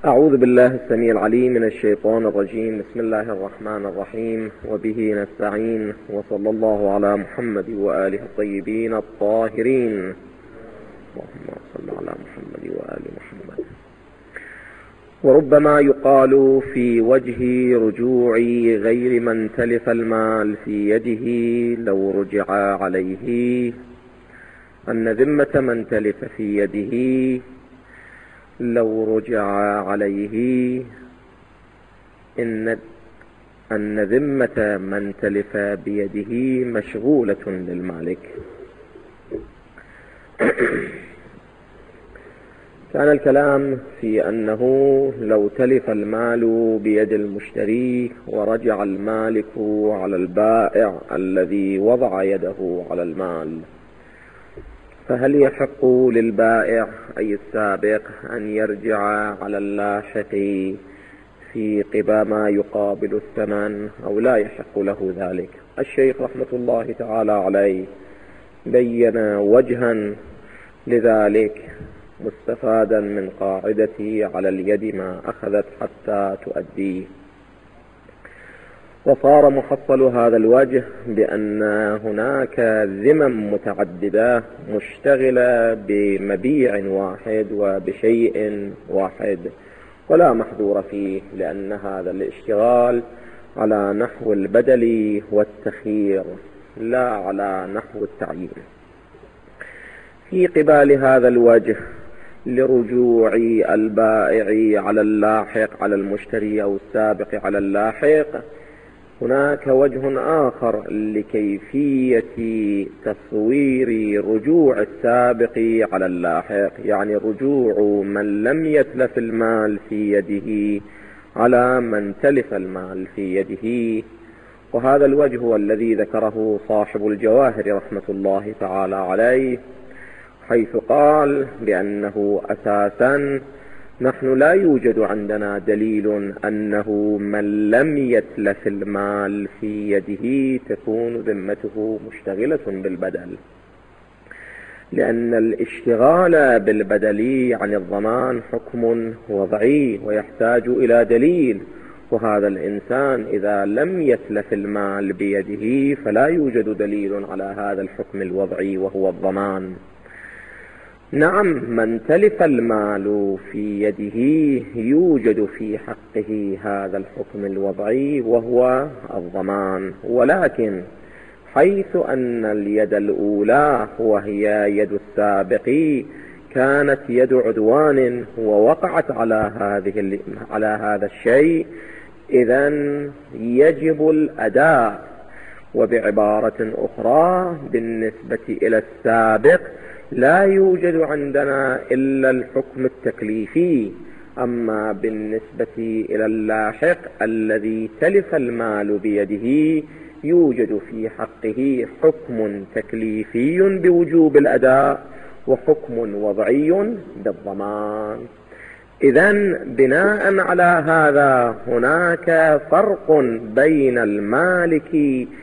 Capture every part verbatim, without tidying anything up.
أعوذ بالله السميع العليم من الشيطان الرجيم. بسم الله الرحمن الرحيم، وبه نستعين، وصلى الله على محمد وآله الطيبين الطاهرين. اللهم صل على محمد وآل محمد. وربما يقال في وجه رجوع غير من تلف المال في يده لو رجع عليه أن ذمة من تلف في يده لو رجع عليه إن أن ذمة من تلف بيده مشغولة للمالك. كان الكلام في أنه لو تلف المال بيد المشتري ورجع المالك على البائع الذي وضع يده على المال، فهل يحق للبائع أي السابق أن يرجع على اللاحق في قبى ما يقابل الثمن أو لا يحق له ذلك؟ الشيخ رحمة الله تعالى عليه بين وجها لذلك مستفادا من قاعدة على اليد ما أخذت حتى تؤديه. وصار محصل هذا الوجه بأن هناك ذمم متعددة مشتغلة بمبيع واحد وبشيء واحد ولا محذور فيه، لأن هذا الاشتغال على نحو البدل والتخيير لا على نحو التعيين. في قبال هذا الوجه لرجوع البائع على اللاحق على المشتري أو السابق على اللاحق هناك وجه آخر لكيفية تصوير رجوع السابق على اللاحق، يعني رجوع من لم يتلف المال في يده على من تلف المال في يده. وهذا الوجه هو الذي ذكره صاحب الجواهر رحمة الله تعالى عليه، حيث قال بأنه أساسا نحن لا يوجد عندنا دليل أنه من لم يتلف المال في يده تكون ذمته مشتغلة بالبدل، لأن الاشتغال بالبدل عن الضمان حكم وضعي ويحتاج إلى دليل، وهذا الإنسان إذا لم يتلف المال بيده فلا يوجد دليل على هذا الحكم الوضعي وهو الضمان. نعم، من تلف المال في يده يوجد في حقه هذا الحكم الوضعي وهو الضمان، ولكن حيث أن اليد الأولى وهي يد السابق كانت يد عدوان ووقعت على هذه على هذا الشيء، إذن يجب الأداء. وبعبارة أخرى بالنسبة إلى السابق لا يوجد عندنا إلا الحكم التكليفي، أما بالنسبة إلى اللاحق الذي تلف المال بيده يوجد في حقه حكم تكليفي بوجوب الأداء وحكم وضعي بالضمان. إذن بناء على هذا هناك فرق بين المالك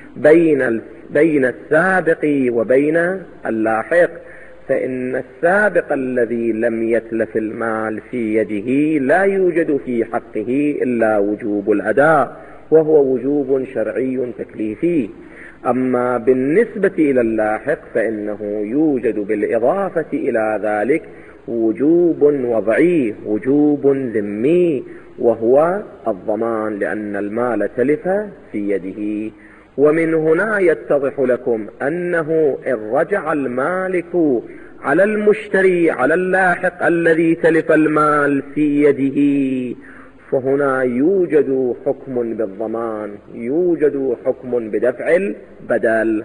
بين بين السابق وبين اللاحق، فإن السابق الذي لم يتلف المال في يده لا يوجد في حقه إلا وجوب الأداء وهو وجوب شرعي تكليفي. أما بالنسبة إلى اللاحق فإنه يوجد بالإضافة إلى ذلك وجوب وضعي، وجوب ذمي، وهو الضمان، لأن المال تلف في يده. ومن هنا يتضح لكم أنه إن رجع المالك على المشتري على اللاحق الذي تلف المال في يده فهنا يوجد حكم بالضمان، يوجد حكم بدفع البدل.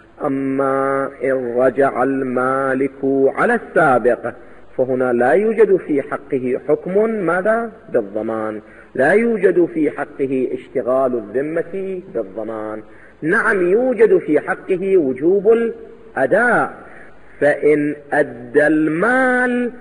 أما إن رجع المالك على السابق فهنا لا يوجد في حقه حكم ماذا؟ بالضمان، لا يوجد في حقه اشتغال الذمة بالضمان. نعم، يوجد في حقه وجوب الأداء، فإن أدى المال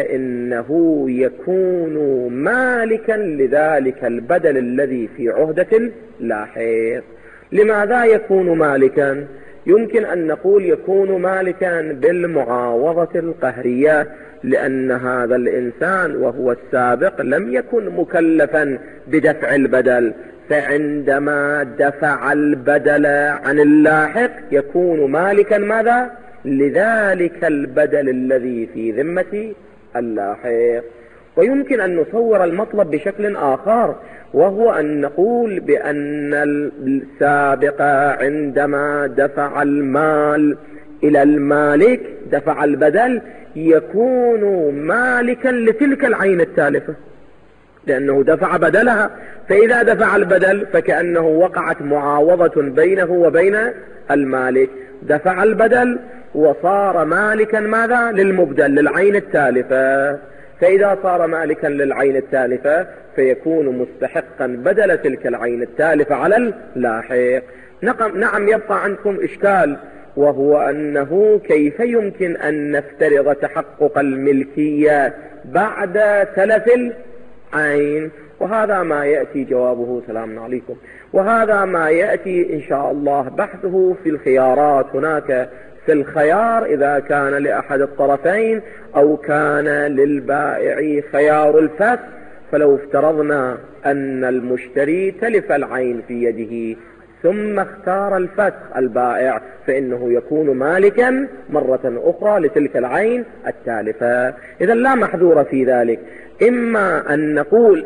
فإنه يكون مالكا لذلك البدل الذي في عهدة اللاحق. لماذا يكون مالكا؟ يمكن أن نقول يكون مالكا بالمعاوضة القهرية، لأن هذا الإنسان وهو السابق لم يكن مكلفا بدفع البدل، فعندما دفع البدل عن اللاحق يكون مالكا ماذا؟ لذلك البدل الذي في ذمة اللاحق. ويمكن أن نصور المطلب بشكل آخر، وهو أن نقول بأن السابق عندما دفع المال إلى المالك دفع البدل يكون مالكا لتلك العين التالفة، لأنه دفع بدلها. فإذا دفع البدل فكأنه وقعت معاوضة بينه وبين المالك، دفع البدل وصار مالكا ماذا؟ للمبدل، للعين التالفة. فإذا صار مالكا للعين التالفة فيكون مستحقا بدل تلك العين التالفة على اللاحق. نعم، يبقى عندكم إشكال، وهو أنه كيف يمكن أن نفترض تحقق الملكية بعد تلف العين؟ وهذا ما يأتي جوابه، سلام عليكم، وهذا ما يأتي إن شاء الله بحثه في الخيارات. هناك في الخيار إذا كان لأحد الطرفين أو كان للبائع خيار الفسخ، فلو افترضنا أن المشتري تلف العين في يده ثم اختار الفسخ البائع فإنه يكون مالكا مرة أخرى لتلك العين التالفة. إذا لا محذور في ذلك. إما أن نقول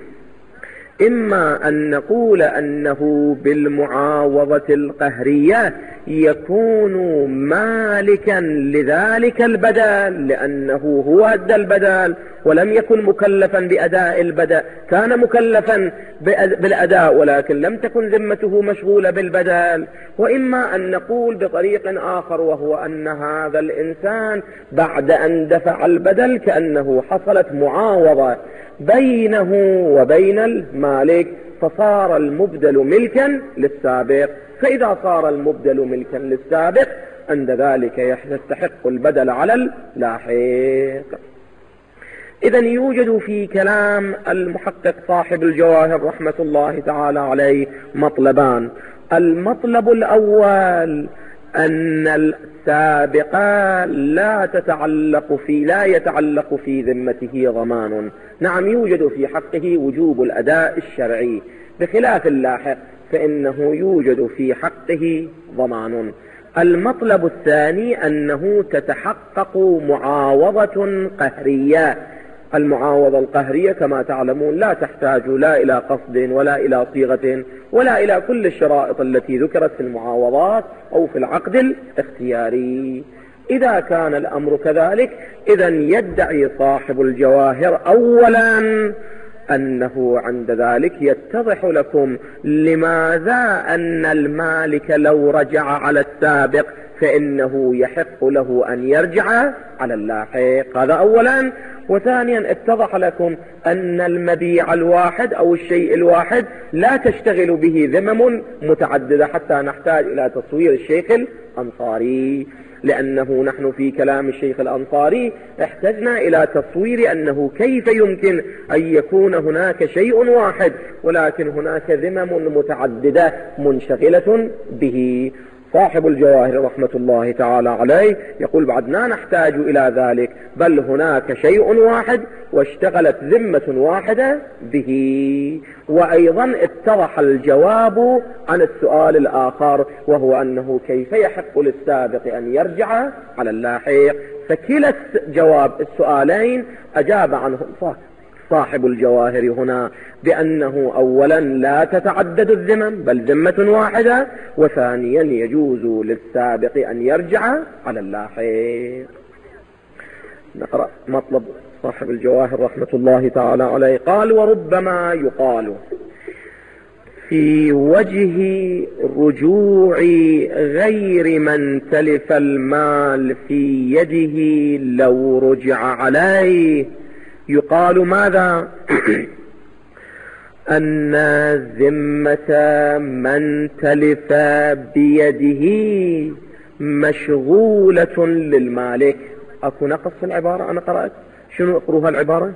إما أن نقول أنه بالمعاوضة القهرية يكون مالكا لذلك البدل لأنه هو أدى البدل ولم يكن مكلفا بأداء البدل، كان مكلفا بالأداء ولكن لم تكن ذمته مشغولة بالبدل. وإما أن نقول بطريق آخر، وهو أن هذا الإنسان بعد أن دفع البدل كأنه حصلت معاوضة بينه وبين المالك فصار المبدل ملكا للسابق. فإذا صار المبدل ملكا للسابق عند ذلك يستحق البدل على اللاحق. إذا يوجد في كلام المحقق صاحب الجواهر رحمة الله تعالى عليه مطلبان. المطلب الأول أن السابق لا تتعلق في لا يتعلق في ذمته ضمان. نعم، يوجد في حقه وجوب الأداء الشرعي، بخلاف اللاحق فإنه يوجد في حقه ضمان. المطلب الثاني أنه تتحقق معاوضة قهرية. المعاوضة القهرية كما تعلمون لا تحتاج لا إلى قصد ولا إلى صيغة ولا إلى كل الشرائط التي ذكرت في المعاوضات أو في العقد الاختياري. إذا كان الأمر كذلك إذا يدعي صاحب الجواهر أولا أنه عند ذلك يتضح لكم لماذا أن المالك لو رجع على السابق فإنه يحق له أن يرجع على اللاحق. هذا أولا. وثانيا اتضح لكم أن المبيع الواحد أو الشيء الواحد لا تشتغل به ذمم متعددة حتى نحتاج إلى تصوير الشيخ الأنصاري، لأنه نحن في كلام الشيخ الأنصاري احتجنا إلى تصوير أنه كيف يمكن أن يكون هناك شيء واحد ولكن هناك ذمم متعددة منشغلة به. صاحب الجواهر رحمة الله تعالى عليه يقول بعد لا نحتاج إلى ذلك، بل هناك شيء واحد واشتغلت ذمة واحدة به. وأيضا اتضح الجواب عن السؤال الآخر، وهو أنه كيف يحق للسابق أن يرجع على اللاحق. فكلا جواب السؤالين أجاب عنه صاحب الجواهر هنا بأنه أولا لا تتعدد الذمم بل ذمة واحدة، وثانيا يجوز للسابق أن يرجع على اللاحق. نقرأ مطلب صاحب الجواهر رحمة الله تعالى عليه. قال: وربما يقال في وجه رجوع غير من تلف المال في يده لو رجع عليه. يقال ماذا؟ أن ذمة من تلف بيده مشغولة للمالك. أكو نقص في العبارة؟ أنا قرأت شنو اقروها العبارة؟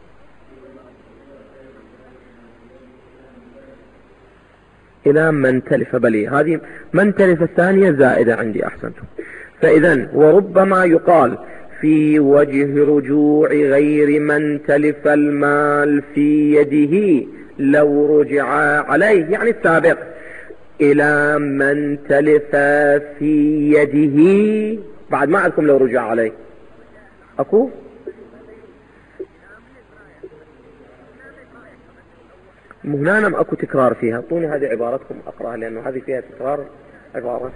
إلى من تلف بلي، هذه من تلف الثانية زائدة عندي. أحسنتم. فإذا وربما يقال في وجه رجوع غير من تلف المال في يده لو رجع عليه، يعني السابق، إلى من تلف في يده. بعد ما عندكم لو رجع عليه أكو هنا نم أكو تكرار فيها. اعطوني هذه عبارتكم أقرأها لأنه هذه فيها تكرار عبارة.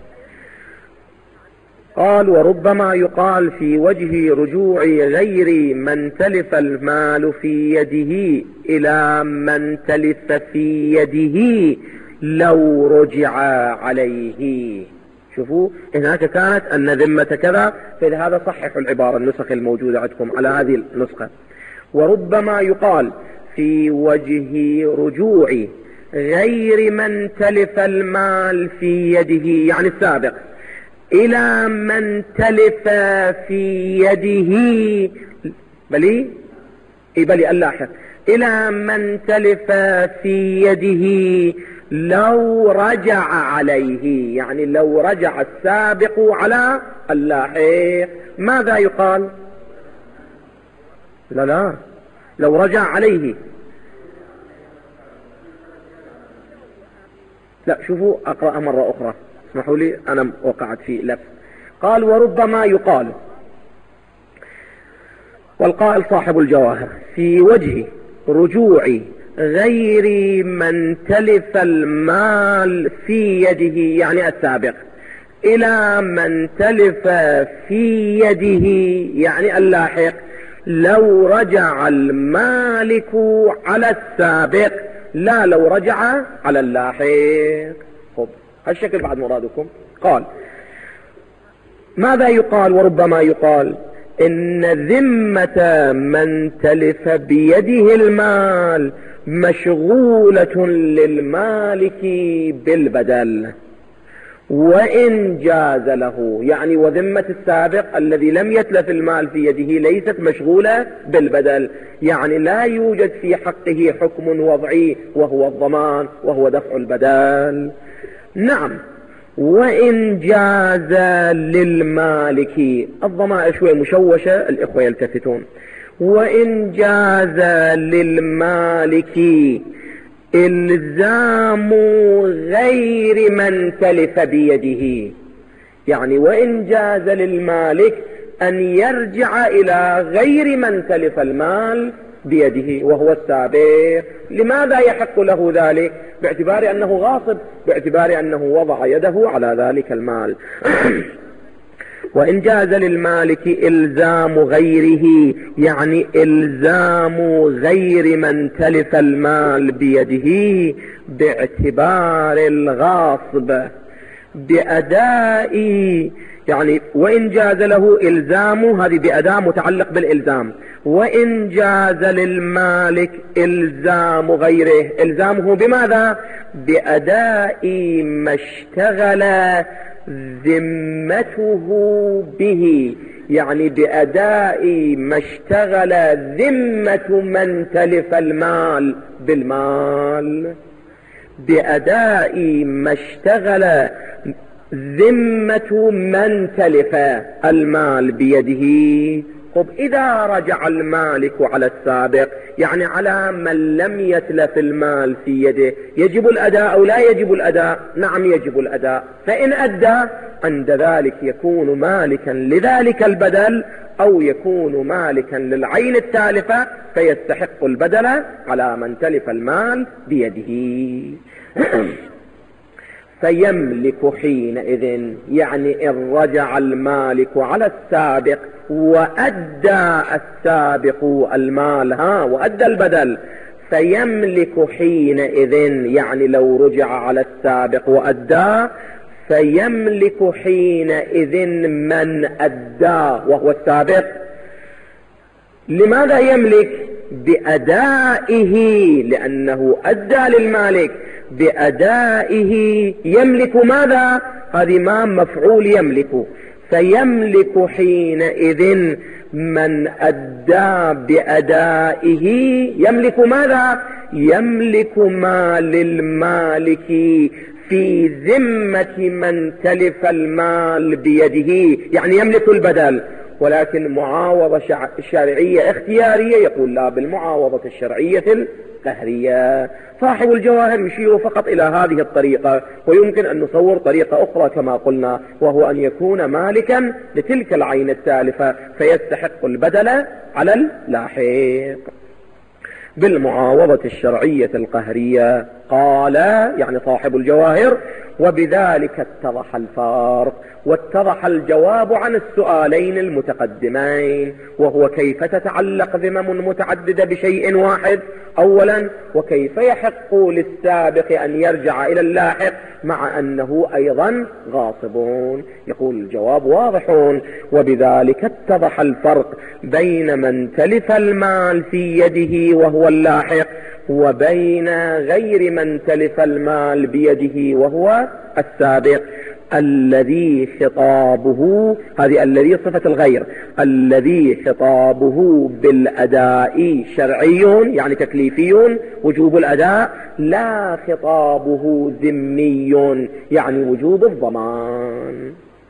قال وربما يقال في وجه رجوع غير من تلف المال في يده إلى من تلف في يده لو رجع عليه. شوفوا هناك كانت أن ذمة كذا، فلهذا صححوا العبارة النسخ الموجودة عندكم على هذه النسخة. وربما يقال في وجه رجوع غير من تلف المال في يده، يعني السابق، إلى من تلف في يده، بلي بلي اللاحق، إلى من تلف في يده لو رجع عليه، يعني لو رجع السابق على اللاحق. ماذا يقال؟ لا لا لو رجع عليه. لا شوفوا أقرأ مرة أخرى، اسمحوا لي أنا وقعت في لبس. قال وربما يقال، والقائل صاحب الجواهر، في وجه رجوع غير من تلف المال في يده، يعني السابق، إلى من تلف في يده، يعني اللاحق، لو رجع المالك على السابق لا لو رجع على اللاحق. خب هالشكل بعد مرادكم. قال ماذا يقال؟ وربما يقال إن ذمة من تلف بيده المال مشغولة للمالك بالبدل وإن جاز له، يعني وذمة السابق الذي لم يتلف المال في يده ليست مشغولة بالبدل، يعني لا يوجد في حقه حكم وضعي وهو الضمان وهو دفع البدل. نعم وإن جاز للمالك، الضمائر شوي مشوشة الإخوة يلتفتون. وإن جاز للمالك إلزام غير من تلف بيده، يعني وإن جاز للمالك أن يرجع إلى غير من تلف المال بيده وهو السابق. لماذا يحق له ذلك؟ باعتبار أنه غاصب، باعتبار أنه وضع يده على ذلك المال. وإن جاز للمالك إلزام غيره، يعني إلزام غير من تلف المال بيده باعتبار الغاصب بأداء، يعني وإن جاز له إلزام، هذه بأداء متعلق بالإلزام. وإن جاز للمالك إلزام غيره، إلزامه بماذا؟ بأداء ما اشتغل ذمته به، يعني بأداء ما اشتغل ذمة من تلف المال بالمال، بأداء ما اشتغل ذمة من تلف المال بيده. طب إذا رجع المالك على السابق، يعني على من لم يتلف المال في يده، يجب الأداء أو لا يجب الأداء؟ نعم يجب الأداء. فإن أدى عند ذلك يكون مالكا لذلك البدل، أو يكون مالكا للعين التالفة فيستحق البدل على من تلف المال بيده. فيملك حينئذ، يعني إن رجع المالك على السابق وأدى السابق المال، ها وأدى البدل، فيملك حينئذ، يعني لو رجع على السابق وأدى، فيملك حينئذ من أدى وهو السابق. لماذا يملك؟ بأدائه، لأنه أدى للمالك، بأدائه يملك ماذا؟ هذه ما مفعول يملك. فيملك حينئذ من أدى بأدائه، يملك ماذا؟ يملك ما للمالك في ذمة من تلف المال بيده، يعني يملك البدل. ولكن معاوضة شرعية اختيارية يقول لا بالمعاوضة الشرعية القهرية. صاحب الجواهر يشير فقط إلى هذه الطريقة، ويمكن أن نصور طريقة أخرى كما قلنا، وهو أن يكون مالكا لتلك العين التالفة فيستحق البدل على اللاحق بالمعاوضة الشرعية القهرية. قال يعني صاحب الجواهر: وبذلك اتضح الفرق، واتضح الجواب عن السؤالين المتقدمين، وهو كيف تتعلق ذمم متعددة بشيء واحد أولا، وكيف يحق للسابق أن يرجع إلى اللاحق مع أنه أيضا غاصبون. يقول الجواب واضح: وبذلك اتضح الفرق بين من تلف المال في يده وهو اللاحق وبين غير من تلف المال بيده وهو السابق، الذي خطابه، هذه الذي صفة الغير، الذي خطابه بالأداء شرعي يعني تكليفي وجوب الأداء، لا خطابه ذمي يعني وجوب الضمان.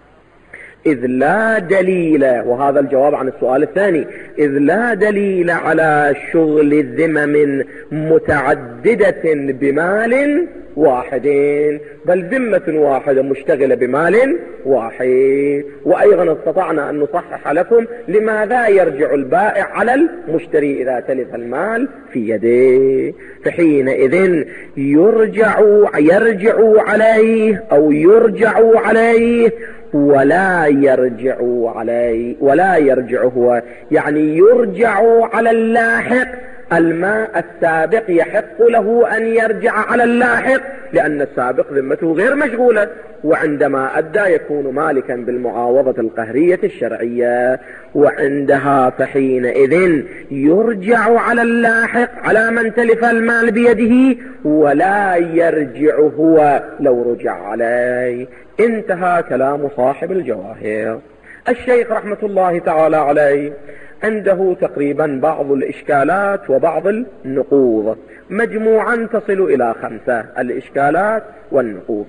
إذ لا دليل، وهذا الجواب عن السؤال الثاني، إذ لا دليل على شغل ذمم متعددة بمال واحد، بل ذمة واحدة مشتغلة بمال واحد. وأيضا استطعنا أن نصحح لكم لماذا يرجع البائع على المشتري إذا تلف المال في يده، فحينئذ يرجع يرجع عليه أو يرجع عليه ولا يرجع عليه ولا يرجع هو، يعني يرجع على اللاحق. الماء السابق يحق له أن يرجع على اللاحق لأن السابق ذمته غير مشغولة، وعندما أدى يكون مالكا بالمعاوضة القهرية الشرعية، وعندها فحينئذ يرجع على اللاحق على من تلف المال بيده ولا يرجع هو لو رجع عليه. انتهى كلام صاحب الجواهر. الشيخ رحمة الله تعالى عليه عنده تقريبا بعض الإشكالات وبعض النقوض، مجموعا تصل إلى خمسة: الإشكالات والنقوض.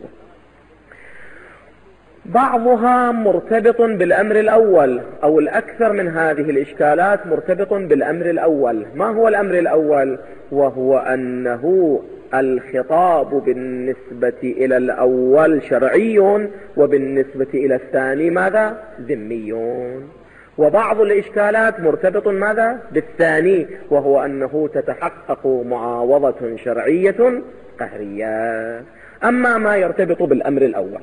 بعضها مرتبط بالأمر الأول، أو الأكثر من هذه الإشكالات مرتبط بالأمر الأول. ما هو الأمر الأول؟ وهو أنه الخطاب بالنسبة إلى الأول شرعي وبالنسبة إلى الثاني ماذا؟ ذمي. وبعض الإشكالات مرتبط ماذا؟ بالثاني، وهو أنه تتحقق معاوضة شرعية قهرية. أما ما يرتبط بالأمر الأول،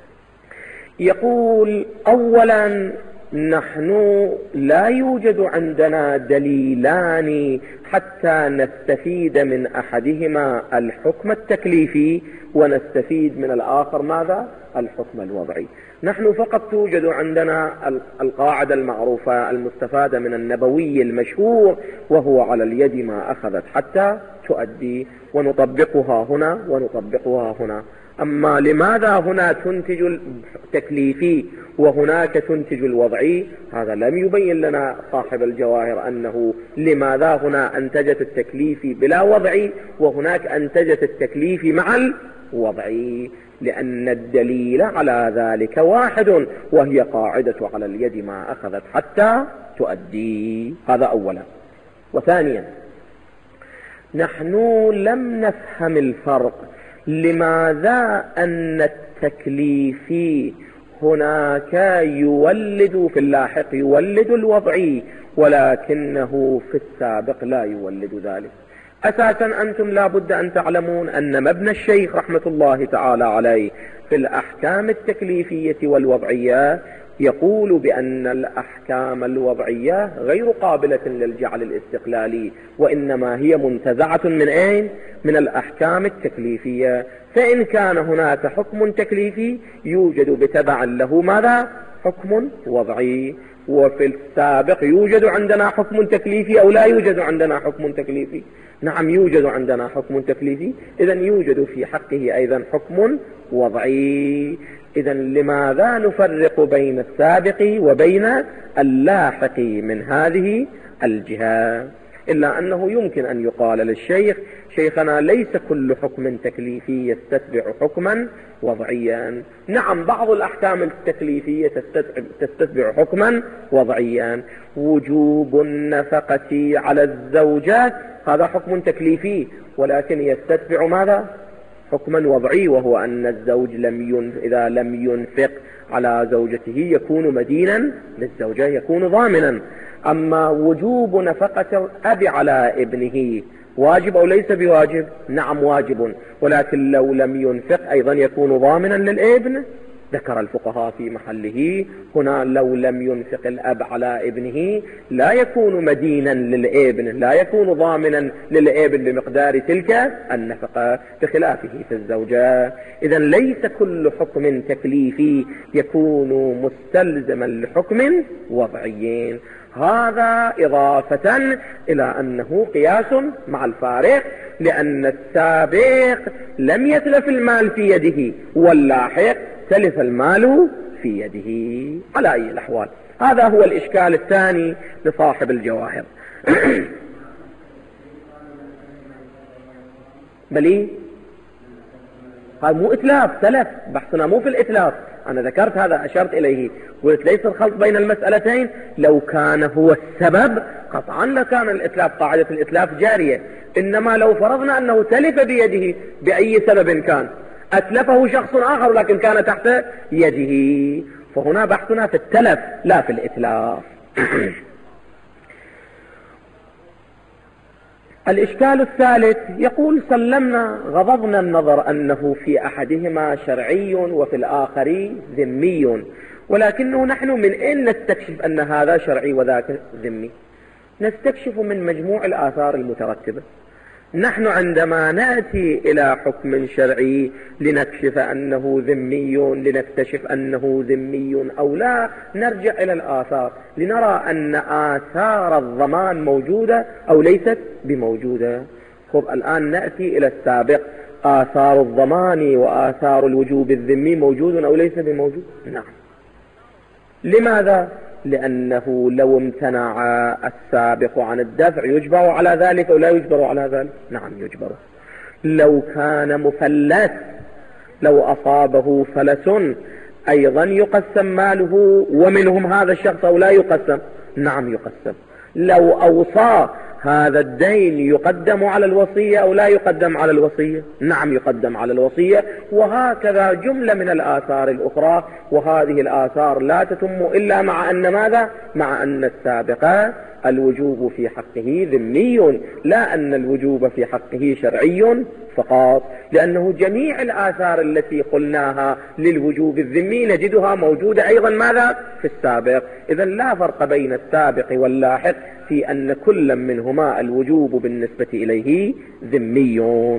يقول: أولا نحن لا يوجد عندنا دليلان حتى نستفيد من أحدهما الحكم التكليفي ونستفيد من الآخر ماذا؟ الحكم الوضعي. نحن فقط توجد عندنا القاعدة المعروفة المستفادة من النبوي المشهور، وهو على اليد ما أخذت حتى تؤدي، ونطبقها هنا ونطبقها هنا. أما لماذا هنا تنتج التكليفي وهناك تنتج الوضعي؟ هذا لم يبين لنا صاحب الجواهر أنه لماذا هنا أنتجت التكليفي بلا وضعي وهناك أنتجت التكليفي مع الوضعي، لأن الدليل على ذلك واحد، وهي قاعدة على اليد ما أخذت حتى تؤدي. هذا أولا. وثانيا نحن لم نفهم الفرق لماذا أن التكليفي هناك يولد في اللاحق يولد الوضعي ولكنه في السابق لا يولد ذلك. أساسا أنتم لا بد أن تعلمون أن مبنى الشيخ رحمة الله تعالى عليه في الأحكام التكليفية والوضعية يقول بأن الأحكام الوضعية غير قابلة للجعل الاستقلالي، وإنما هي منتزعة من أين؟ من الأحكام التكليفية. فإن كان هناك حكم تكليفي يوجد بتبع له ماذا؟ حكم وضعي. وفي السابق يوجد عندنا حكم تكليفي أو لا يوجد عندنا حكم تكليفي؟ نعم يوجد عندنا حكم تكليفي، إذن يوجد في حقه أيضا حكم وضعي. إذن لماذا نفرق بين السابق وبين اللاحق من هذه الجهة؟ إلا أنه يمكن أن يقال للشيخ: شيخنا ليس كل حكم تكليفي يستتبع حكما وضعيا. نعم، بعض الأحكام التكليفية تستتبع حكما وضعيا. وجوب النفقة على الزوجات هذا حكم تكليفي، ولكن يستتبع ماذا؟ حكما وضعي، وهو أن الزوج لم ينف... إذا لم ينفق على زوجته يكون مدينا للزوجة، يكون ضامنا. أما وجوب نفقة الأب على ابنه واجب أو ليس بواجب؟ نعم واجب، ولكن لو لم ينفق أيضا يكون ضامنا للابن. ذكر الفقهاء في محله هنا: لو لم ينفق الأب على ابنه لا يكون مدينا للابن، لا يكون ضامنا للابن بمقدار تلك النفقة، بخلافه في الزوجة. إذا ليس كل حكم تكليفي يكون مستلزما لحكم وضعي. هذا إضافة إلى أنه قياس مع الفارق، لأن السابق لم يتلف المال في يده، واللاحق تلف المال في يده على أي الأحوال. هذا هو الإشكال الثاني لصاحب الجواهر. بلي هذا مو إتلاف، تلف. بحثنا مو في الإتلاف، أنا ذكرت هذا، أشرت إليه، قلت ليس الخلط بين المسألتين. لو كان هو السبب قطعا لكان الإتلاف، قاعدة الإتلاف جارية. إنما لو فرضنا أنه تلف بيده بأي سبب كان، أتلفه شخص آخر لكن كان تحت يده، فهنا بحثنا في التلف لا في الإتلاف. الإشكال الثالث يقول: سلمنا غضضنا النظر أنه في أحدهما شرعي وفي الآخر ذمي، ولكنه نحن من أين نستكشف أن هذا شرعي وذاك ذمي؟ نستكشف من مجموع الآثار المترتبة. نحن عندما نأتي إلى حكم شرعي لنكشف أنه ذمي، لنكتشف أنه ذمي أو لا، نرجع إلى الآثار لنرى أن آثار الضمان موجودة أو ليست بموجودة. خب الآن نأتي إلى السابق: آثار الضمان وآثار الوجوب الذمي موجود أو ليس بموجود؟ نعم. لماذا؟ لأنه لو امتنع السابق عن الدفع يجبر على ذلك أو لا يجبر على ذلك؟ نعم يجبر. لو كان مفلس، لو أصابه فلس أيضا يقسم ماله ومنهم هذا الشخص أو لا يقسم؟ نعم يقسم. لو أوصى، هذا الدين يقدم على الوصية أو لا يقدم على الوصية؟ نعم يقدم على الوصية. وهكذا جملة من الآثار الأخرى، وهذه الآثار لا تتم إلا مع أن ماذا؟ مع أن السابق الوجوب في حقه ذمي، لا أن الوجوب في حقه شرعي فقط، لأنه جميع الآثار التي قلناها للوجوب الذمي نجدها موجودة أيضا ماذا؟ في السابق. إذن لا فرق بين السابق واللاحق في أن كل منهما الوجوب بالنسبة إليه ذمي.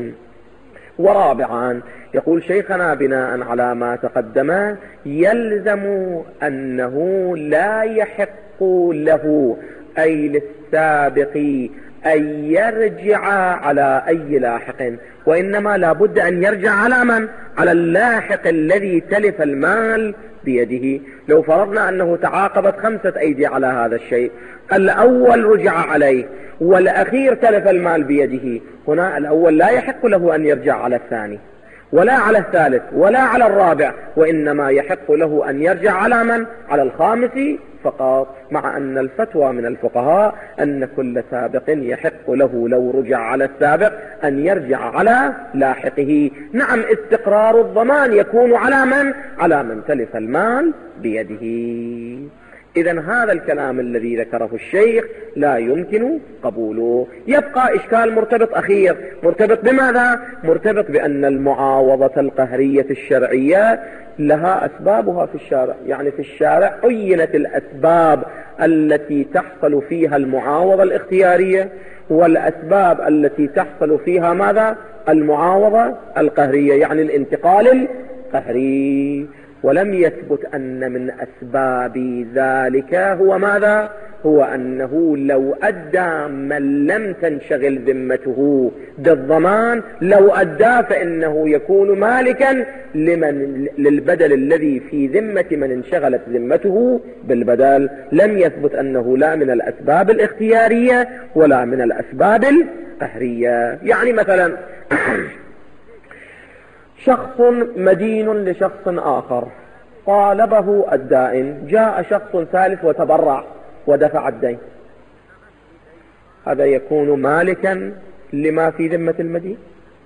ورابعا يقول شيخنا: بناء على ما تقدم يلزم أنه لا يحق له، أي للسابق، أن يرجع على أي لاحق، وإنما لا بد أن يرجع على من؟ على اللاحق الذي تلف المال بيده. لو فرضنا أنه تعاقبت خمسة أيدي على هذا الشيء، الأول رجع عليه والأخير تلف المال بيده، هنا الأول لا يحق له أن يرجع على الثاني ولا على الثالث ولا على الرابع، وإنما يحق له أن يرجع على من؟ على الخامس فقط، مع أن الفتوى من الفقهاء أن كل سابق يحق له لو رجع على السابق أن يرجع على لاحقه. نعم، استقرار الضمان يكون على من؟ على من تلف المال بيده. إذن هذا الكلام الذي ذكره الشيخ لا يمكن قبوله. يبقى إشكال مرتبط أخير، مرتبط بماذا؟ مرتبط بأن المعاوضة القهرية الشرعية لها أسبابها في الشارع، يعني في الشارع عينت الأسباب التي تحصل فيها المعاوضة الاختيارية، والأسباب التي تحصل فيها ماذا؟ المعاوضة القهرية، يعني الانتقال القهري. ولم يثبت أن من أسباب ذلك هو ماذا؟ هو أنه لو أدى من لم تنشغل ذمته بالضمان، لو أدى فإنه يكون مالكا لمن للبدل الذي في ذمة من انشغلت ذمته بالبدل. لم يثبت أنه لا من الأسباب الاختيارية ولا من الأسباب القهرية. يعني مثلا شخص مدين لشخص آخر، طالبه الدائن، جاء شخص ثالث وتبرع ودفع الدين، هذا يكون مالكا لما في ذمة المدين؟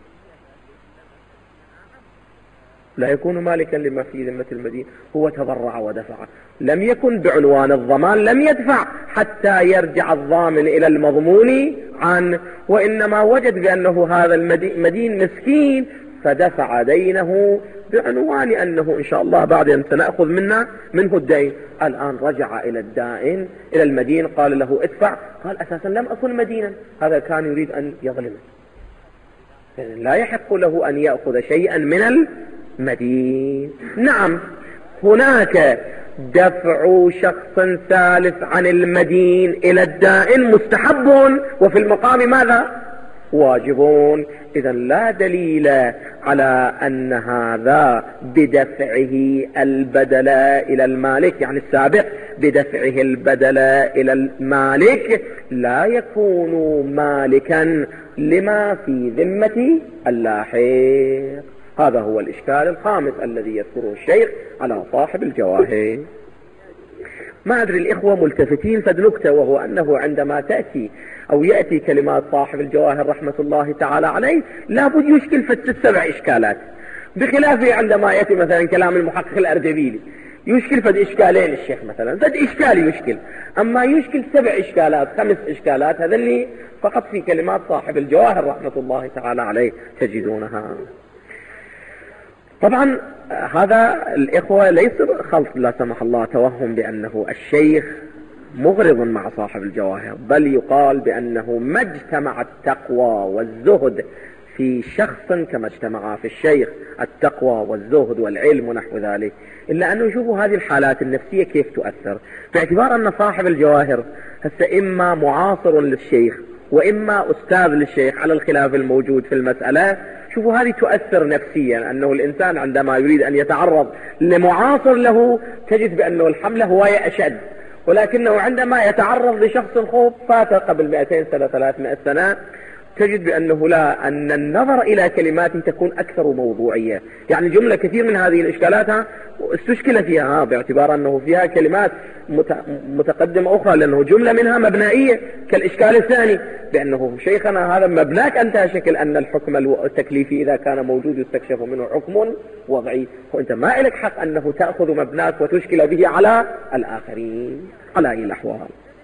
لا يكون مالكا لما في ذمة المدين، هو تبرع ودفع، لم يكن بعنوان الضمان، لم يدفع حتى يرجع الضامن إلى المضمون عنه، وإنما وجد بأنه هذا المدين مسكين فدفع دينه بعنوان أنه إن شاء الله بعد أن سنأخذ منا منه الدين. الآن رجع إلى الدائن إلى المدين، قال له ادفع، قال أساسا لم أكن مدينا، هذا كان يريد أن يظلمه، يعني لا يحق له أن يأخذ شيئا من المدين. نعم، هناك دفع شخص ثالث عن المدين إلى الدائن مستحب، وفي المقام ماذا؟ واجبون. إذا لا دليل على أن هذا بدفعه البدل إلى المالك، يعني السابق بدفعه البدل إلى المالك لا يكون مالكا لما في ذمة اللاحق. هذا هو الإشكال الخامس الذي يذكره الشيخ على صاحب الجواهر. ما أدري الإخوة ملتفتين فد نكتة، وهو أنه عندما تأتي أو يأتي كلمات صاحب الجواهر رحمة الله تعالى عليه لابد يشكل فد سبع إشكالات، بخلافه عندما يأتي مثلا كلام المحقق الأردبيلي يشكل فد إشكالين الشيخ مثلا، فد إشكال يشكل، أما يشكل سبع إشكالات خمس إشكالات، هذا اللي فقط في كلمات صاحب الجواهر رحمة الله تعالى عليه تجدونها. طبعا هذا الإخوة ليس خلط لا سمح الله توهم بأنه الشيخ مغرض مع صاحب الجواهر، بل يقال بأنه ما اجتمع التقوى والزهد في شخص كما اجتمعا في الشيخ، التقوى والزهد والعلم ونحو ذلك، إلا أنه يشوفوا هذه الحالات النفسية كيف تؤثر، باعتبار أن صاحب الجواهر هسه إما معاصر للشيخ وإما أستاذ للشيخ على الخلاف الموجود في المسألة. شوفوا هذه تؤثر نفسيا، أنه الإنسان عندما يريد أن يتعرض لمعاصر له تجد بأنه الحملة هواية أشد، ولكنه عندما يتعرض لشخص خوف فات قبل مئتين سنة ثلاثمائة سنة تجد بأنه لا، أن النظر إلى كلمات تكون أكثر موضوعية. يعني جملة كثير من هذه الإشكالات استشكل فيها باعتبار أنه فيها كلمات متقدمة أخرى، لأنه جملة منها مبنائية كالإشكال الثاني بأنه شيخنا هذا مبناك أنت شكل أن الحكم التكليفي إذا كان موجود يستكشف منه حكم وضعي، وأنت ما لك حق أنه تأخذ مبناك وتشكل به على الآخرين على أي الأحوال.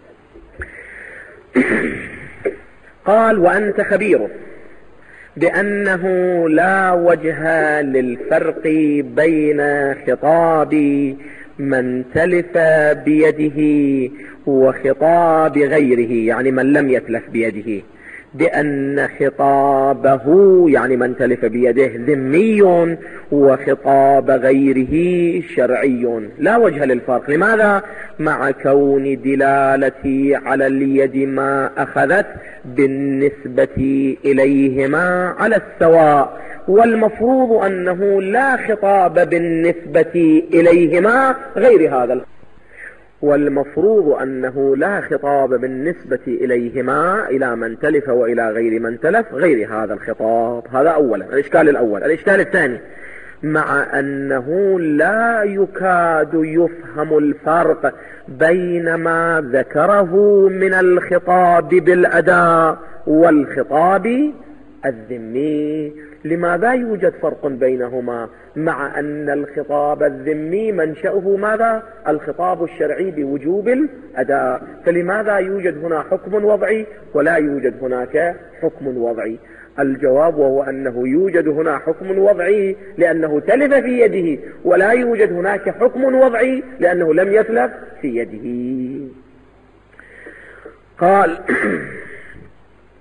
قال وأنت خبير بأنه لا وجه للفرق بين خطاب من تلف بيده وخطاب غيره، يعني من لم يتلف بيده، بأن خطابه يعني من تلف بيده ذمي وخطاب غيره شرعي، لا وجه للفرق. لماذا؟ مع كون دلالتي على اليد ما أخذت بالنسبة إليهما على السواء، والمفروض أنه لا خطاب بالنسبة إليهما غير هذا والمفروض أنه لا خطاب بالنسبة إليهما إلى من تلف وإلى غير من تلف غير هذا الخطاب. هذا أولا الإشكال الأول. الإشكال الثاني، مع أنه لا يكاد يفهم الفرق بين ما ذكره من الخطاب بالأداء والخطاب الذمي. لماذا يوجد فرق بينهما مع أن الخطاب الذمي منشأه ماذا؟ الخطاب الشرعي بوجوب الأداء، فلماذا يوجد هنا حكم وضعي ولا يوجد هناك حكم وضعي؟ الجواب وهو أنه يوجد هنا حكم وضعي لأنه تلف في يده، ولا يوجد هناك حكم وضعي لأنه لم يتلف في يده. قال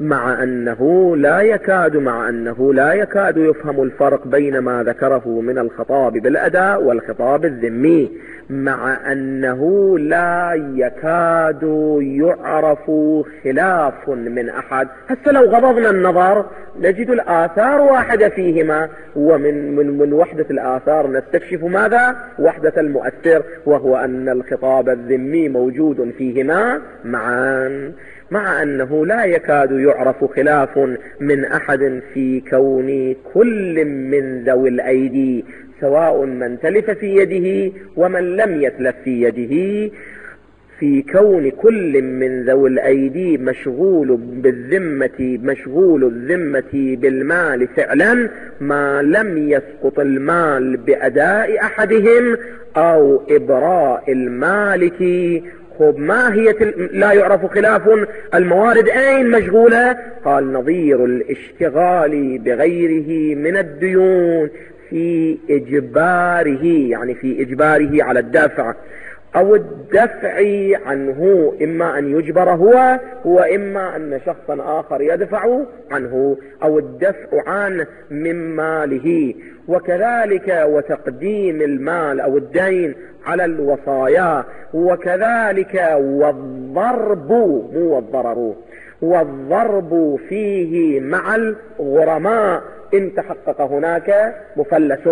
مع أنه لا يكاد مع أنه لا يكاد يفهم الفرق بين ما ذكره من الخطاب بالأداء والخطاب الذمي، مع أنه لا يكاد يعرف خلاف من أحد. هسه لو غضضنا النظر نجد الآثار واحدة فيهما، ومن من, من وحدة الآثار نستكشف ماذا؟ وحدة المؤثر، وهو أن الخطاب الذمي موجود فيهما معا، مع أنه لا يكاد يعرف خلاف من أحد في كون كل من ذوي الأيدي، سواء من تلف في يده ومن لم يتلف في يده، في كون كل من ذوي الأيدي مشغول بالذمة مشغول الذمة بالمال فعلا، ما لم يسقط المال بأداء أحدهم أو إبراء المالك. خب ما هي لا يعرف خلاف؟ الموارد أين مشغولة؟ قال نظير الاشتغال بغيره من الديون في إجباره، يعني في إجباره على الدفع أو الدفع عنه، إما أن يجبر هو وإما أن شخصا آخر يدفع عنه، أو الدفع عنه من ماله. وكذلك وتقديم المال أو الدين على الوصايا، وكذلك والضرب مو والضرر، والضرب فيه مع الغرماء إن تحقق هناك مفلس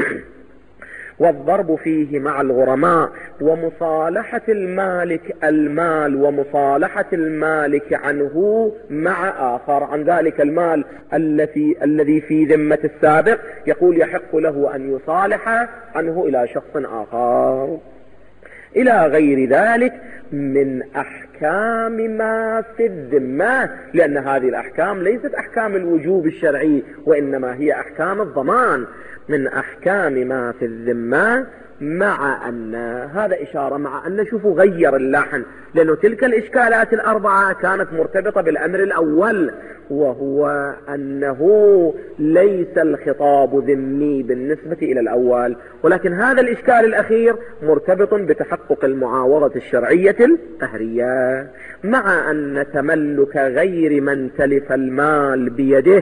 والضرب فيه مع الغرماء، ومصالحة المالك المال ومصالحة المالك عنه مع آخر، عن ذلك المال الذي الذي في ذمة السابق يقول يحق له أن يصالح عنه إلى شخص آخر، إلى غير ذلك من أحكام ما في الذمة، لأن هذه الأحكام ليست أحكام الوجوب الشرعي، وإنما هي أحكام الضمان. من أحكام ما في الذمة، مع أن هذا إشارة مع أن شوفوا غير اللحن، لأنه تلك الإشكالات الأربعة كانت مرتبطة بالأمر الأول، وهو أنه ليس الخطاب ذمي بالنسبة إلى الأول، ولكن هذا الإشكال الأخير مرتبط بتحقق المعاوضة الشرعية القهرية، مع أن تملك غير من تلف المال بيده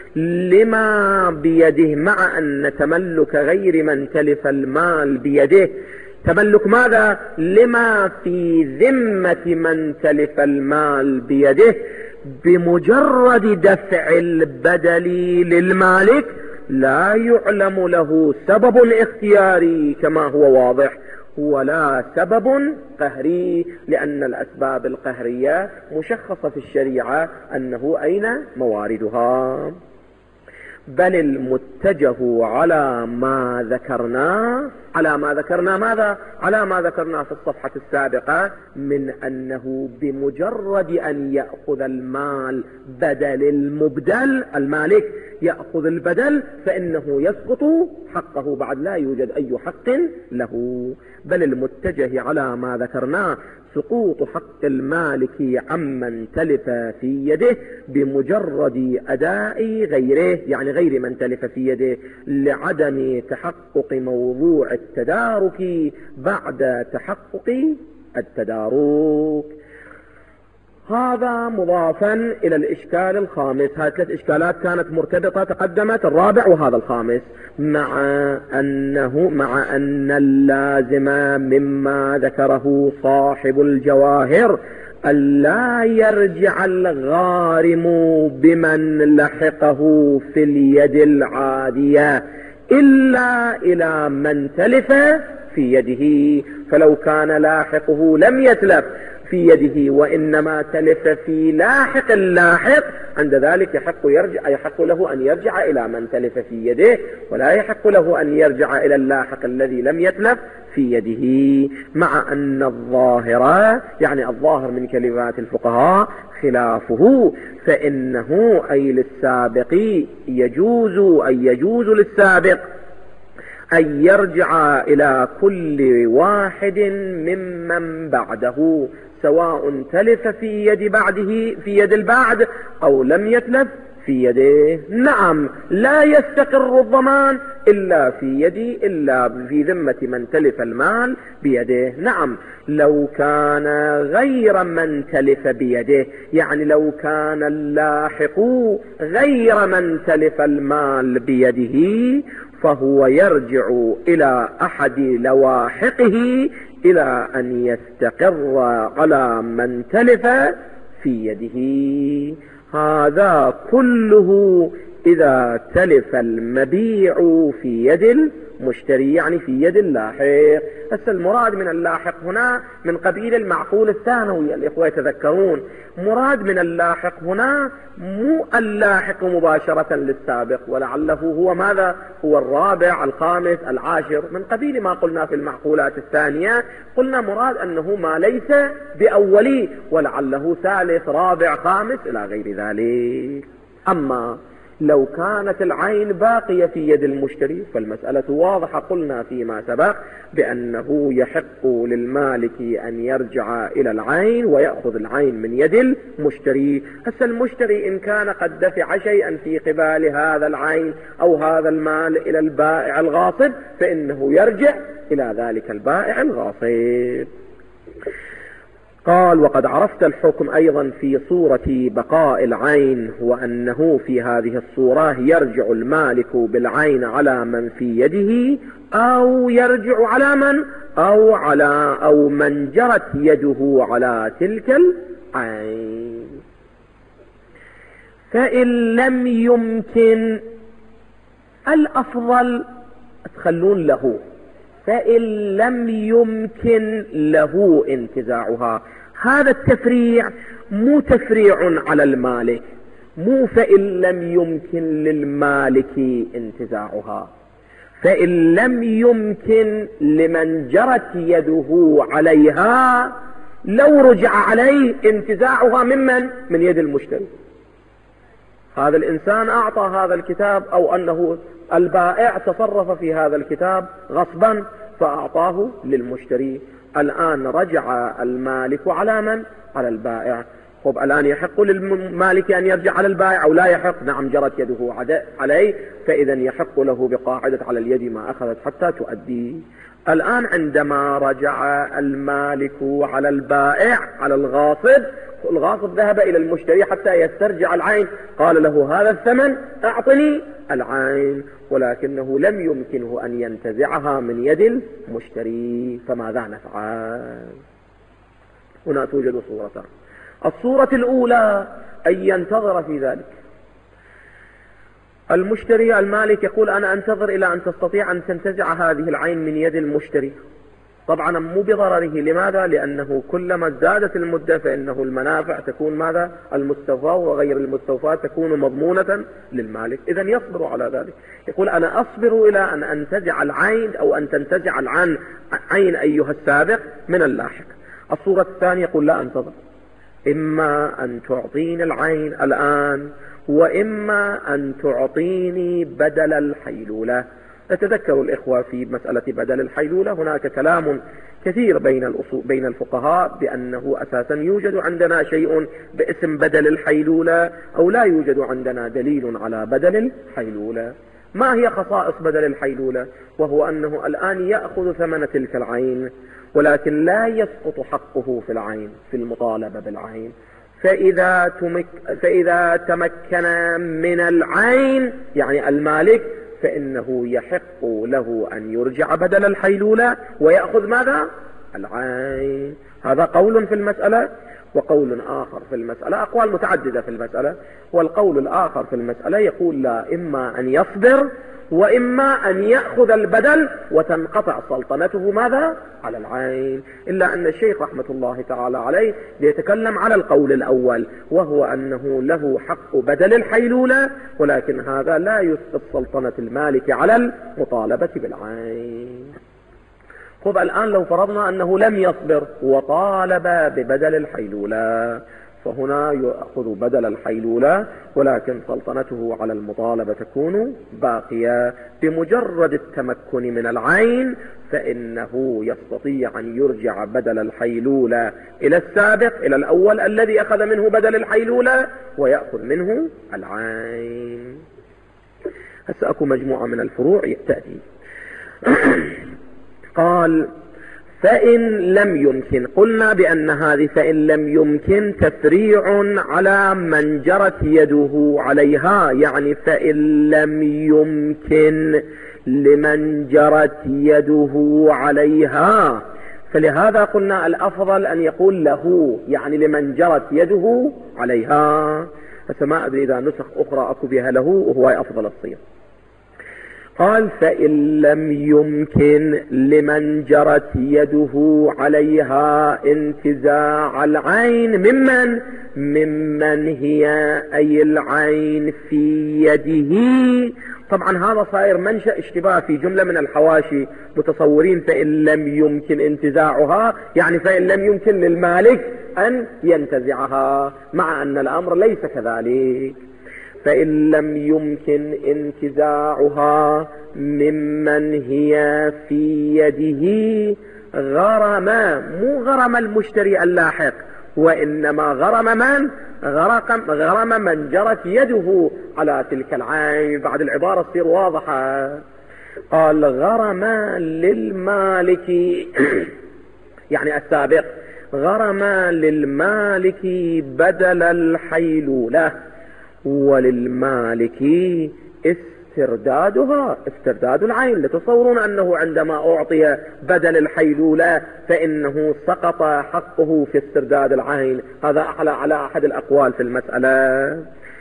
لما بيده، مع أن تملك غير من تلف المال بيده تملك ماذا؟ لما في ذمة من تلف المال بيده، بمجرد دفع البدل للمالك لا يعلم له سبب اختياري كما هو واضح، ولا سبب قهري، لأن الأسباب القهرية مشخصة في الشريعة أنه أين مواردها. بل المتجه على ما ذكرنا على ما ذكرنا ماذا؟ على ما ذكرنا في الصفحة السابقة من أنه بمجرد أن يأخذ المال بدل المبدل، المالك يأخذ البدل، فإنه يسقط حقه، بعد لا يوجد أي حق له. بل المتجه على ما ذكرناه سقوط حق المالك عمن تلف في يده بمجرد أداء غيره، يعني غير من تلف في يده، لعدم تحقق موضوع التدارك بعد تحقق التدارك. هذا مضافا إلى الإشكال الخامس. هذه ثلاث إشكالات كانت مرتبطة، تقدمت الرابع وهذا الخامس، مع أنه مع أن اللازم مما ذكره صاحب الجواهر ألا يرجع الغارم بمن لحقه في اليد العادية إلا إلى من تلف في يده، فلو كان لاحقه لم يتلف في يده وإنما تلف في لاحق اللاحق، عند ذلك يحق يرجع يحق له أن يرجع إلى من تلف في يده، ولا يحق له أن يرجع إلى اللاحق الذي لم يتلف في يده. مع أن الظاهر، يعني الظاهر من كلمات الفقهاء، خلافه، فإنه أي للسابق يجوز أن يجوز للسابق أن يرجع إلى كل واحد ممن بعده، سواء تلف في يد بعده في يد البعد أو لم يتلف في يده. نعم لا يستقر الضمان إلا في يدي إلا في ذمة من تلف المال بيده. نعم لو كان غير من تلف بيده، يعني لو كان اللاحق غير من تلف المال بيده فهو يرجع إلى أحد لواحقه إلى أن يستقر على من تلف في يده. هذا كله إذا تلف المبيع في يد المشتري، يعني في يد اللاحق. بس المراد من اللاحق هنا من قبيل المعقول الثانوي، الإخوة يتذكرون، مراد من اللاحق هنا مو اللاحق مباشرة للسابق، ولعله هو ماذا؟ هو الرابع الخامس العاشر، من قبيل ما قلنا في المعقولات الثانية. قلنا مراد أنه ما ليس بأولي، ولعله ثالث رابع خامس إلى غير ذلك. أما لو كانت العين باقية في يد المشتري فالمسألة واضحة، قلنا فيما سبق بأنه يحق للمالك أن يرجع إلى العين ويأخذ العين من يد المشتري. هسه المشتري إن كان قد دفع شيئا في قبال هذا العين أو هذا المال إلى البائع الغاصب فإنه يرجع إلى ذلك البائع الغاصب. قال: وقد عرفت الحكم أيضا في صورة بقاء العين، وأنه في هذه الصورة يرجع المالك بالعين على من في يده، أو يرجع على من أو على أو من جرت يده على تلك العين. فإن لم يمكن، الأفضل تخلون له، فإن لم يمكن له انتزاعها. هذا التفريع مو تفريع على المالك، مو فإن لم يمكن للمالك انتزاعها، فإن لم يمكن لمن جرت يده عليها لو رجع عليه انتزاعها ممن؟ من يد المشتري. هذا الإنسان أعطى هذا الكتاب، أو أنه البائع تصرف في هذا الكتاب غصبا فأعطاه للمشتري. الآن رجع المالك على من؟ على البائع. طب الآن يحق للمالك أن يرجع على البائع أو لا يحق؟ نعم، جرت يده عليه، فإذا يحق له بقاعدة على اليد ما أخذت حتى تؤدي. الآن عندما رجع المالك على البائع على الغاصب، الغاصب ذهب إلى المشتري حتى يسترجع العين، قال له هذا الثمن، أعطني العين، ولكنه لم يمكنه أن ينتزعها من يد المشتري، فماذا نفعل؟ هنا توجد صورتان. الصورة الأولى أن ينتظر في ذلك المشتري. المالك يقول أنا أنتظر إلى أن تستطيع أن تنتزع هذه العين من يد المشتري، طبعا مو بضرره. لماذا؟ لأنه كلما ازدادت المدة فإنه المنافع تكون ماذا؟ المستوفى، وغير المستوفى تكون مضمونة للمالك. إذا يصبر على ذلك، يقول أنا أصبر إلى أن أنتزع العين أو أن تنتزع العين عين أيها السابق من اللاحق. الصورة الثانية يقول لا أنتظر، إما أن تعطيني العين الآن، وإما أن تعطيني بدل الحيلولة. تذكروا الإخوة في مسألة بدل الحيلولة هناك كلام كثير بين الأصول بين الفقهاء بأنه أساسا يوجد عندنا شيء باسم بدل الحيلولة أو لا يوجد عندنا دليل على بدل الحيلولة. ما هي خصائص بدل الحيلولة؟ وهو أنه الآن يأخذ ثمن تلك العين، ولكن لا يسقط حقه في العين في المطالبة بالعين. فإذا, تمك فإذا تمكن من العين يعني المالك فإنه يحق له أن يرجع بدل الحيلولة ويأخذ ماذا؟ العين. هذا قول في المسألة، وقول آخر في المسألة، أقوال متعددة في المسألة. والقول الآخر في المسألة يقول لا، إما أن يصبر وإما أن يأخذ البدل وتنقطع سلطنته ماذا؟ على العين. إلا أن الشيخ رحمة الله تعالى عليه يتكلم على القول الأول، وهو أنه له حق بدل الحيلولة، ولكن هذا لا يسقط سلطنة المالك على المطالبة بالعين. خذ الآن لو فرضنا أنه لم يصبر وطالب ببدل الحيلولة، فهنا يأخذ بدل الحيلولة، ولكن سلطنته على المطالبة تكون باقية. بمجرد التمكن من العين فإنه يستطيع أن يرجع بدل الحيلولة إلى السابق، إلى الأول الذي أخذ منه بدل الحيلولة، ويأخذ منه العين. هسه اكو مجموعة من الفروع تأتي. قال فإن لم يمكن، قلنا بأن هذه فإن لم يمكن تفريع على من جرت يده عليها، يعني فإن لم يمكن لمن جرت يده عليها، فلهذا قلنا الأفضل أن يقول له، يعني لمن جرت يده عليها. فما أدري إذا نسخ أخرى أكو بها له وهو أفضل الصيغ. قال فإن لم يمكن لمن جرت يده عليها انتزاع العين ممن ممن هي أي العين في يده. طبعا هذا صاير منشأ اشتباه في جملة من الحواشي، متصورين فإن لم يمكن انتزاعها يعني فإن لم يمكن للمالك أن ينتزعها، مع أن الأمر ليس كذلك. فإن لم يمكن انتزاعها ممن هي في يده غرم، مو غرم المشتري اللاحق، وإنما غرم من غرم من جرت يده على تلك العين. بعد العبارة تصير واضحة. قال غرم للمالك يعني السابق، غرم للمالك بدل الحيلولة، وللمالك استردادها، استرداد العين. لتصورون أنه عندما أعطي بدل الحيلولة فإنه سقط حقه في استرداد العين. هذا على أحد الأقوال في المسألة.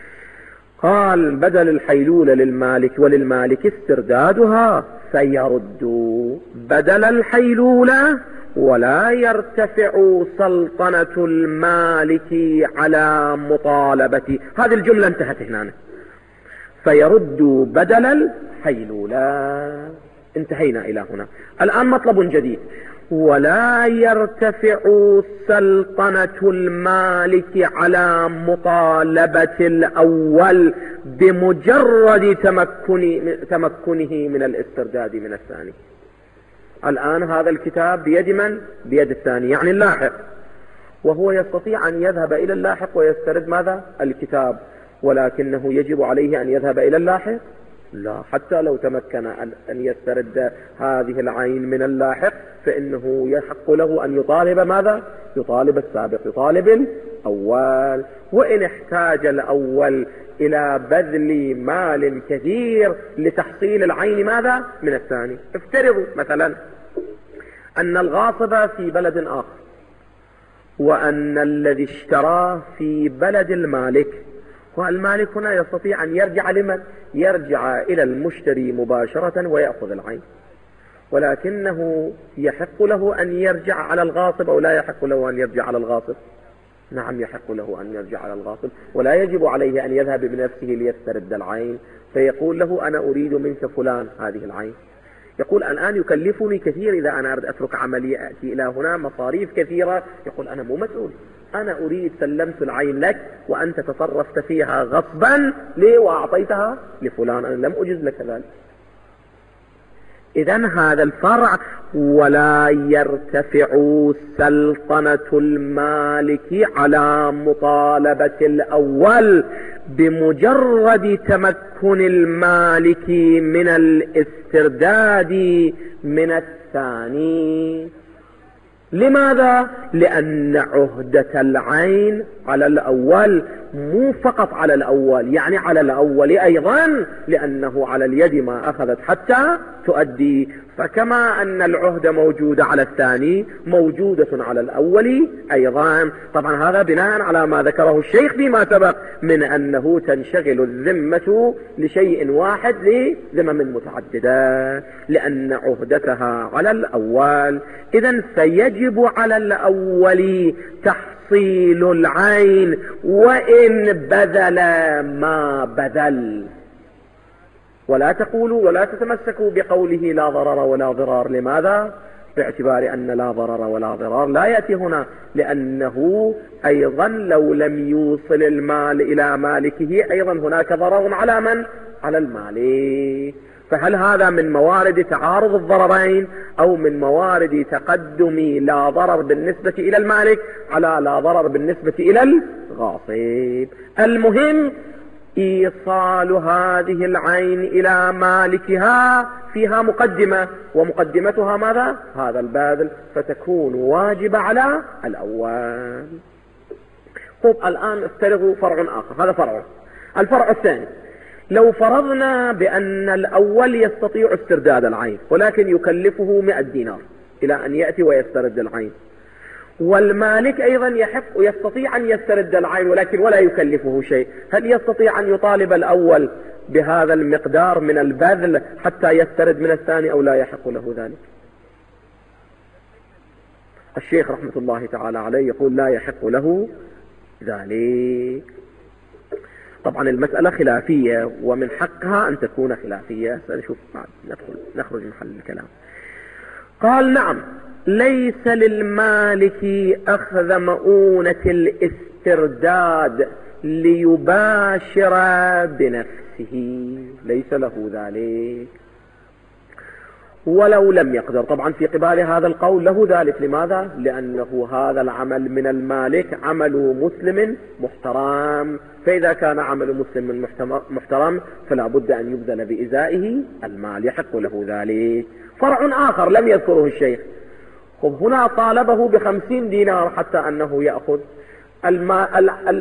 قال بدل الحيلولة للمالك، وللمالك استردادها، فيرد بدل الحيلولة ولا يرتفع سلطنة المالك على مطالبته. هذه الجملة انتهت هنا. فيرد بدل الحيلولة، انتهينا إلى هنا. الآن مطلب جديد، ولا يرتفع سلطنة المالك على مطالبة الأول بمجرد تمكن تمكنه من الاسترداد من الثاني. الآن هذا الكتاب بيد من؟ بيد الثاني، يعني اللاحق، وهو يستطيع أن يذهب إلى اللاحق ويسترد ماذا؟ الكتاب، ولكنه يجب عليه أن يذهب إلى اللاحق؟ لا، حتى لو تمكن أن يسترد هذه العين من اللاحق فإنه يحق له أن يطالب ماذا؟ يطالب السابق، يطالب الأول. وإن احتاج الأول إلى بذل مال كثير لتحصيل العين ماذا؟ من الثاني. افترضوا مثلا أن الغاصب في بلد آخر، وأن الذي اشتراه في بلد المالك، والمالك هنا يستطيع أن يرجع لمن؟ يرجع إلى المشتري مباشرة ويأخذ العين، ولكنه يحق له أن يرجع على الغاصب أو لا يحق له أن يرجع على الغاصب؟ نعم يحق له أن يرجع على الغاصب، ولا يجب عليه أن يذهب بنفسه ليسترد العين. فيقول له أنا أريد منك فلان هذه العين. يقول الآن يكلفني كثير إذا أنا أريد أترك عملية أتي إلى هنا، مصاريف كثيرة. يقول أنا مو مسؤول، أنا أريد سلمت العين لك وأنت تصرفت فيها غصبا لي وأعطيتها لفلان، أنا لم أجز لك ذلك. إذن هذا الفرع ولا يرتفع سلطنة المالك على مطالبة الأول بمجرد تمكن المالك من الاسترداد من الثاني. لماذا؟ لأن عهدة العين على الأول مو فقط على الأول، يعني على الأول أيضا، لأنه على اليد ما أخذت حتى تؤدي. فكما أن العهدة موجودة على الثاني موجودة على الأول أيضا. طبعا هذا بناء على ما ذكره الشيخ فيما سبق من أنه تنشغل الذمة لشيء واحد لذمم متعددة، لأن عهدتها على الأول. إذن فيجب على الأول تحصيل العين وإن بذل ما بذل. ولا تقولوا ولا تتمسكوا بقوله لا ضرر ولا ضرار. لماذا؟ باعتبار أن لا ضرر ولا ضرار لا يأتي هنا، لأنه أيضا لو لم يوصل المال إلى مالكه أيضا هناك ضرر على من؟ على المالك. فهل هذا من موارد تعارض الضررين أو من موارد تقدم لا ضرر بالنسبة إلى المالك على لا ضرر بالنسبة إلى الغاصب؟ المهم إيصال هذه العين إلى مالكها فيها مقدمة، ومقدمتها ماذا؟ هذا البذل، فتكون واجبة على الأول. طب الآن افترضوا فرع آخر، هذا فرع. الفرع الثاني، لو فرضنا بأن الأول يستطيع استرداد العين ولكن يكلفه مئة دينار إلى أن يأتي ويسترد العين، والمالك أيضا يحق يستطيع أن يسترد العين ولكن ولا يكلفه شيء، هل يستطيع أن يطالب الأول بهذا المقدار من البذل حتى يسترد من الثاني أو لا يحق له ذلك؟ الشيخ رحمة الله تعالى عليه يقول لا يحق له ذلك. طبعا المسألة خلافية ومن حقها أن تكون خلافية، سنشوف بعد ندخل نخرج من حل الكلام. قال نعم، ليس للمالك أخذ مؤونة الاسترداد ليباشر بنفسه، ليس له ذلك ولو لم يقدر. طبعا في قبال هذا القول له ذلك، لماذا؟ لأنه هذا العمل من المالك عمل مسلم محترم، فإذا كان عمل مسلم محترم فلا بد أن يبذل بإزائه المال، يحق له ذلك. فرع آخر لم يذكره الشيخ، خب هنا طالبه بخمسين دينار حتى أنه يأخذ الماء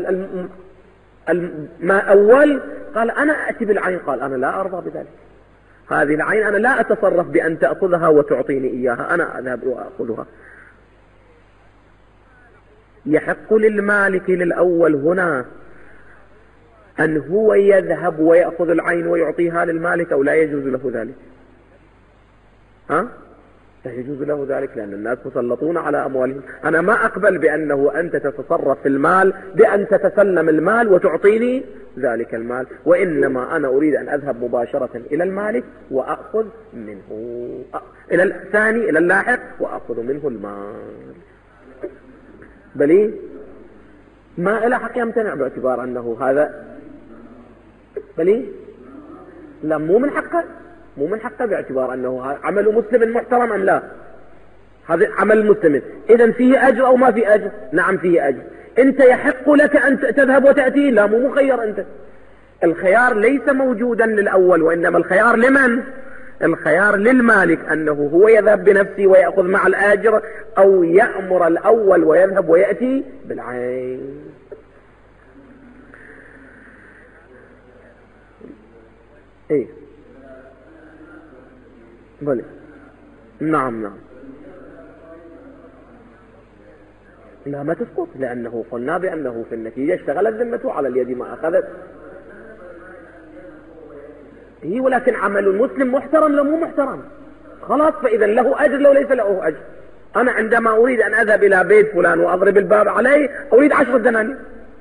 الماء أول، قال أنا أأتي بالعين، قال أنا لا أرضى بذلك، هذه العين أنا لا أتصرف بأن تأخذها وتعطيني إياها، أنا أذهب وأخذها. يحق للمالك للأول هنا أن هو يذهب ويأخذ العين ويعطيها للمالك أو لا يجوز له ذلك؟ ها؟ لا يجوز له ذلك، لأن الناس مسلطون على أموالهم. أنا ما أقبل بأنه أنت تتصرف في المال بأن تتسلم المال وتعطيني ذلك المال، وإنما أنا أريد أن أذهب مباشرة إلى المالك وأخذ منه إلى الثاني إلى اللاحق وأخذ منه المال. بلي ما إلى حق يمتنع باعتبار أنه هذا بلي لا، مو من حقه، مو من حقه باعتبار أنه عمل مسلم محترم أم لا؟ هذا عمل مسلم، إذن فيه أجر أو ما فيه أجر؟ نعم فيه أجر. أنت يحق لك أن تذهب وتأتي؟ لا، مو مخير أنت. الخيار ليس موجودا للأول، وإنما الخيار لمن؟ الخيار للمالك، أنه هو يذهب بنفسه ويأخذ مع الآجر أو يأمر الأول ويذهب ويأتي بالعين. إيه بلي نعم نعم لا ما تسقط، لأنه قلنا بأنه في النتيجة اشتغلت ذمته على اليد ما أخذت هي، ولكن عمل المسلم محترم لو مو محترم خلاص، فإذا له أجر لو ليس له أجر. أنا عندما أريد أن أذهب إلى بيت فلان وأضرب الباب عليه أريد عشرة دنانير،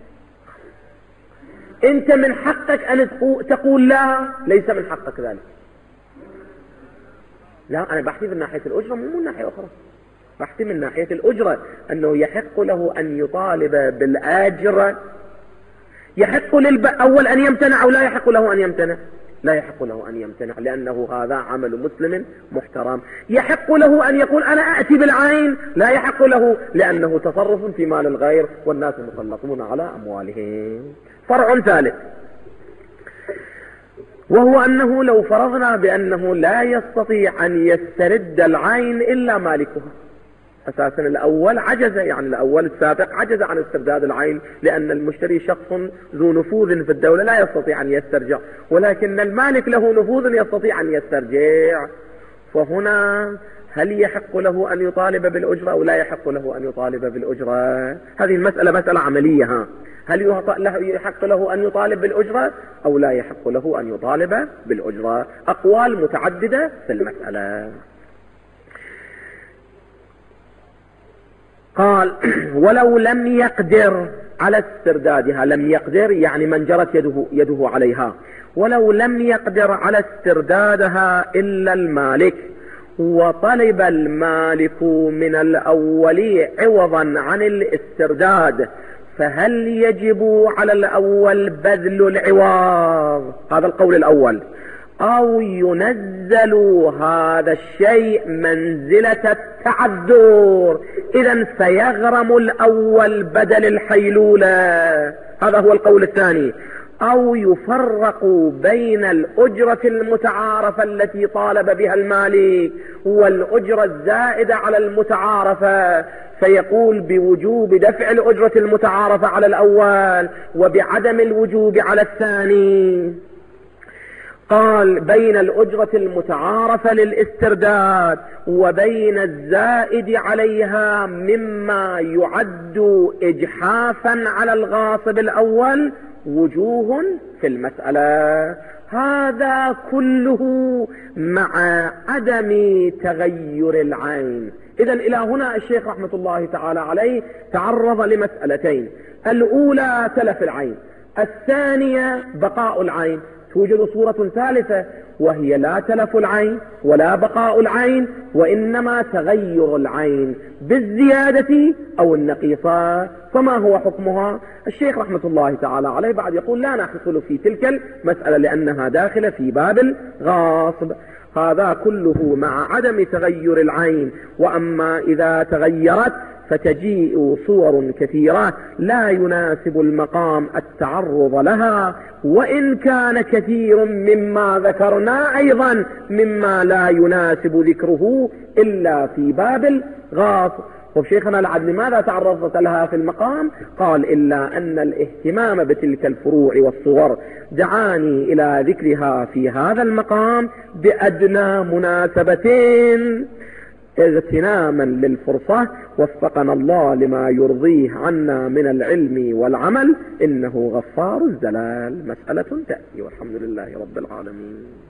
أنت من حقك أن تقول لا، ليس من حقك ذلك. لا، أنا بحثي من ناحية الأجرة مو من ناحية أخرى، بحثي من ناحية الأجرة أنه يحق له أن يطالب بالأجر. يحق للأول أن يمتنع أو لا يحق له أن يمتنع؟ لا يحق له أن يمتنع، لأنه هذا عمل مسلم محترم. يحق له أن يقول أنا أأتي بالعين؟ لا يحق له، لأنه تصرف في مال الغير والناس مسلطون على أموالهم. فرع ثالث، وهو أنه لو فرضنا بأنه لا يستطيع أن يسترد العين إلا مالكها، أساسا الأول عجز، يعني الأول السابق عجز عن استرداد العين، لأن المشتري شخص ذو نفوذ في الدولة لا يستطيع أن يسترجع، ولكن المالك له نفوذ يستطيع أن يسترجع. فهنا هل يحق له أن يطالب بالأجرة أو لا يحق له أن يطالب بالأجرة؟ هذه المسألة مسألة عملية. ها هل يحق له أن يطالب بالأجرة أو لا يحق له أن يطالب بالأجرة؟ أقوال متعددة في المسألة. قال ولو لم يقدر على استردادها، لم يقدر يعني من جرت يده, يده عليها، ولو لم يقدر على استردادها إلا المالك، وطلب المالك من الأول عوضا عن الاسترداد، فهل يجب على الأول بذل العوض؟ هذا القول الأول. أو ينزل هذا الشيء منزلة التعذر، إذن سيغرم الأول بدل الحيلولة. هذا هو القول الثاني. أو يفرق بين الأجرة المتعارفة التي طالب بها المالك والأجرة الزائدة على المتعارفة، فيقول بوجوب دفع الأجرة المتعارفة على الأول وبعدم الوجوب على الثاني. قال بين الأجرة المتعارفة للاسترداد وبين الزائد عليها مما يعد إجحافا على الغاصب الأول وجوه في المسألة. هذا كله مع عدم تغير العين. إذن إلى هنا الشيخ رحمة الله تعالى عليه تعرض لمسألتين: الأولى تلف العين، الثانية بقاء العين. توجد صورة ثالثة وهي لا تلف العين ولا بقاء العين، وإنما تغير العين بالزيادة أو النقيصة. فما هو حكمها؟ الشيخ رحمة الله تعالى عليه بعد يقول لا نحصل في تلك المسألة لأنها داخلة في باب الغاصب. هذا كله مع عدم تغير العين. وأما إذا تغيرت فتجيء صور كثيرة لا يناسب المقام التعرض لها، وإن كان كثير مما ذكرنا أيضا مما لا يناسب ذكره إلا في باب الغاصب. وشيخنا العدل لماذا تعرضت لها في المقام؟ قال إلا أن الاهتمام بتلك الفروع والصور دعاني إلى ذكرها في هذا المقام بأدنى مناسبتين اغتناما للفرصة. وفقنا الله لما يرضيه عنا من العلم والعمل، إنه غفار الزلال. مسألة تأتي والحمد لله رب العالمين.